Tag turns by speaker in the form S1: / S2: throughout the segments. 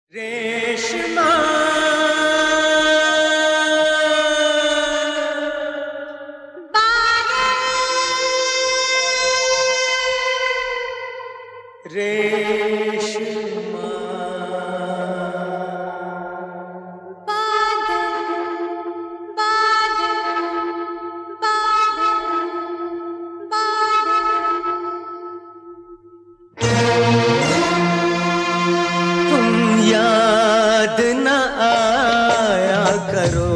S1: रेशमा रेशमा याद न आया करो,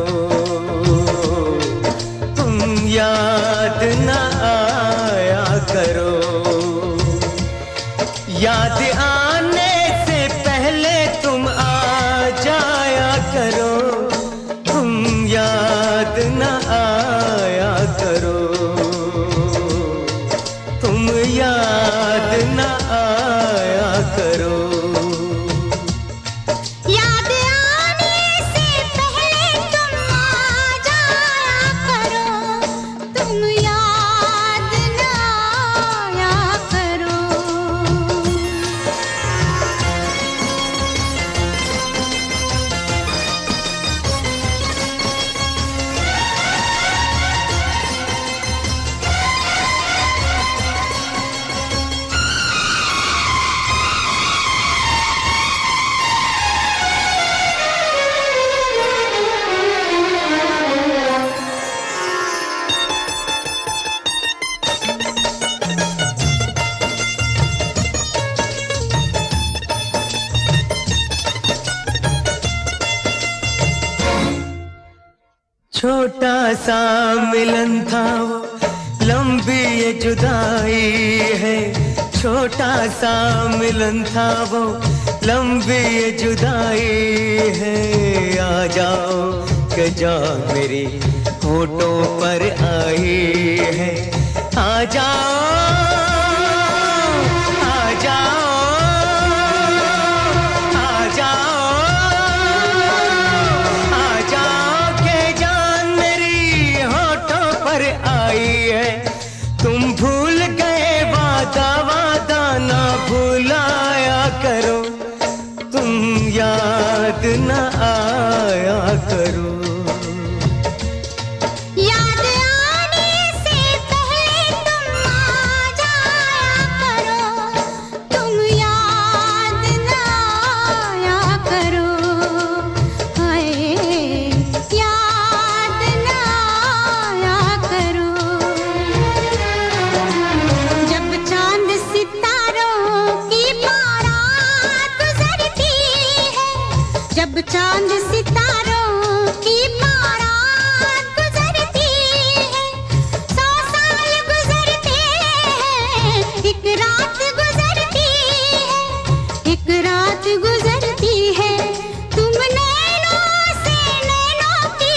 S1: तुम याद न आया करो। याद आने से पहले तुम आ जाया करो, तुम याद न आया करो, तुम याद न आया करो। छोटा सा मिलन था वो, लंबी ये जुदाई है। छोटा सा मिलन था वो, लंबी ये जुदाई है। आ जाओ कि जान मेरी होठों पर आई है। आ जाओ, आ जाओ, आ जाओ, आ जाओ के जान मेरी होठों पर आई है। तुम भूल गए वादा, वादा ना भुलाया करो, तुम याद न आया करो।
S2: जब चांद सितारों की बारात गुजरती है, 100 साल गुजरते हैं, एक रात गुजरती है, एक रात गुजरती है। तुम नैनों से नैनों की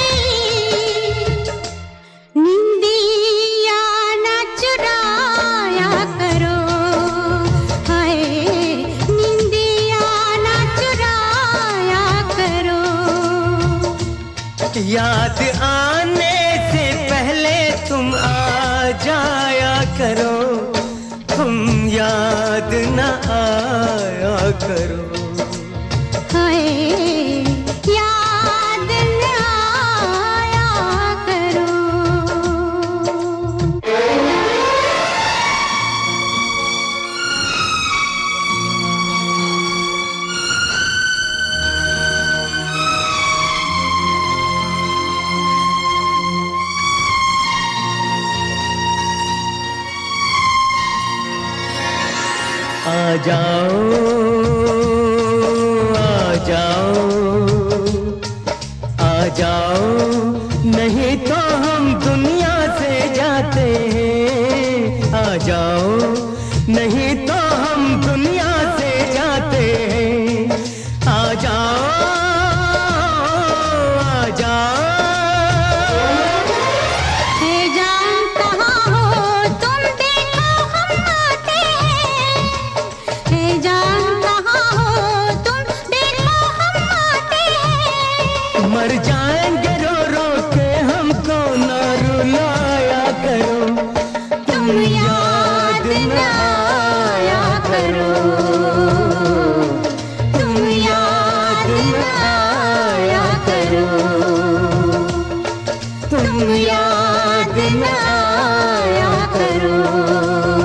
S2: निंदिया न चुराया करो।
S1: याद आने से पहले तुम आ जाया करो, तुम याद न आया करो।
S2: याद न आया करो।
S1: आ जाओ, आ जाओ, आ जाओ, नहीं तो हम दुनिया से जाते हैं। आ जाओ, नहीं तो हम दुनिया से जाते हैं। आ जाओ, आ जाओ।
S2: जा याद न आया करो।